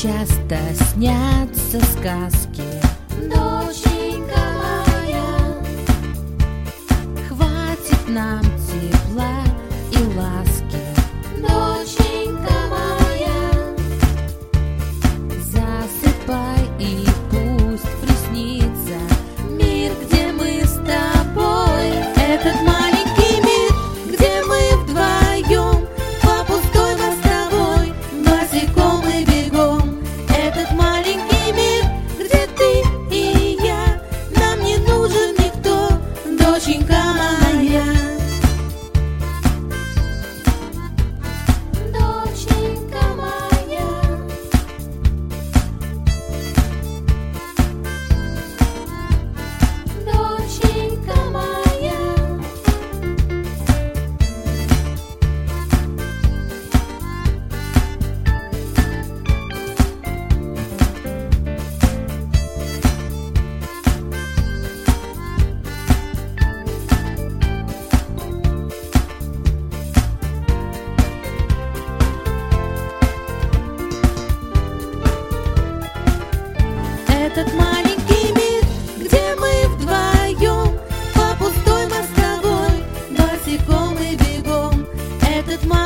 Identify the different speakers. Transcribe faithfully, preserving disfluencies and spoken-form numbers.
Speaker 1: часто снятся сказки.
Speaker 2: Доченька моя,
Speaker 1: Хватит нам тепла и ласки.
Speaker 2: доченька моя,
Speaker 1: Засыпай, и пусть приснится мир, где мы с тобой. Этот маленький мир, где мы вдвоем по пустой мостовой босиком и бегом. Этот маленький мир, где ты и я, нам не нужен никто, доченька моя.
Speaker 2: доченька моя, доченька моя.
Speaker 1: Этот маленький мир, где мы вдвоем по пустой мостовой босиком и бегом. Этот маленький